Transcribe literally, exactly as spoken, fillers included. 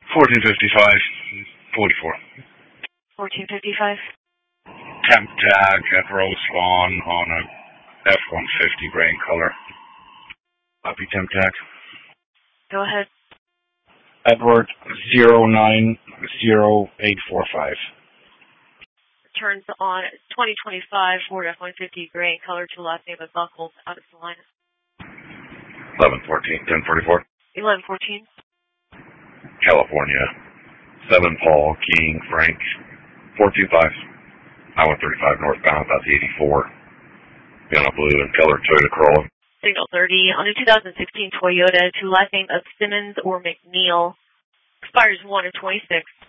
fourteen fifty-five, forty-four. fourteen fifty-five. Temp tag at Rose Spawn on a F one fifty gray in color. Copy temp tag. Go ahead. Edward zero nine zero eight four five. Turns on twenty twenty-five Ford F one fifty gray in color to last name of Buckles out of Salina. eleven fourteen, ten forty-four. eleven fourteen. California. seven Paul, King, Frank. four two five. I one thirty-five northbound, about the eighty-four. Piano blue and color Toyota Corolla. Signal thirty on a two thousand sixteen Toyota to last name of Simmons or McNeil. Expires one of twenty-six.